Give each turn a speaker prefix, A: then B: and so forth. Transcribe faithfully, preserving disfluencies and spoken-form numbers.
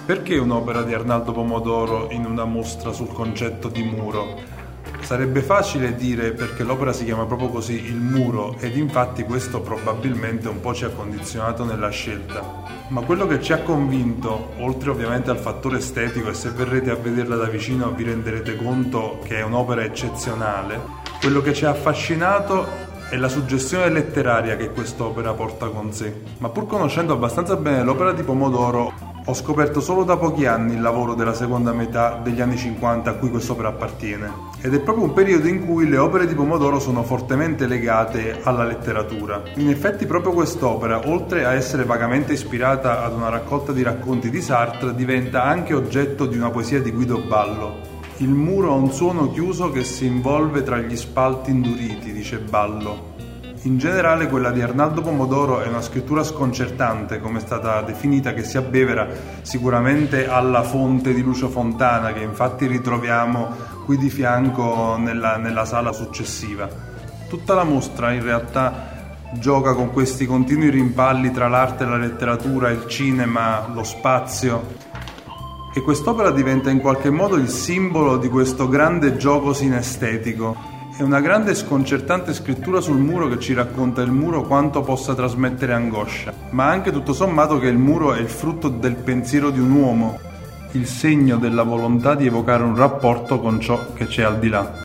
A: Perché un'opera di Arnaldo Pomodoro in una mostra sul concetto di muro? Sarebbe facile dire perché l'opera si chiama proprio così, il muro, ed infatti questo probabilmente un po' ci ha condizionato nella scelta. Ma quello che ci ha convinto, oltre ovviamente al fattore estetico, e se verrete a vederla da vicino vi renderete conto che è un'opera eccezionale, quello che ci ha affascinato è la suggestione letteraria che quest'opera porta con sé. Ma pur conoscendo abbastanza bene l'opera di Pomodoro, ho scoperto solo da pochi anni il lavoro della seconda metà degli anni cinquanta a cui quest'opera appartiene. Ed è proprio un periodo in cui le opere di Pomodoro sono fortemente legate alla letteratura. In effetti proprio quest'opera, oltre a essere vagamente ispirata ad una raccolta di racconti di Sartre, diventa anche oggetto di una poesia di Guido Ballo. Il muro ha un suono chiuso che si involve tra gli spalti induriti, dice Ballo. In generale quella di Arnaldo Pomodoro è una scrittura sconcertante, come è stata definita, che si abbevera sicuramente alla fonte di Lucio Fontana, che infatti ritroviamo qui di fianco nella, nella sala successiva. Tutta la mostra in realtà gioca con questi continui rimpalli tra l'arte e la letteratura, il cinema, lo spazio, e quest'opera diventa in qualche modo il simbolo di questo grande gioco sinestetico. È una grande e sconcertante scrittura sul muro che ci racconta il muro quanto possa trasmettere angoscia, ma anche tutto sommato che il muro è il frutto del pensiero di un uomo, il segno della volontà di evocare un rapporto con ciò che c'è al di là.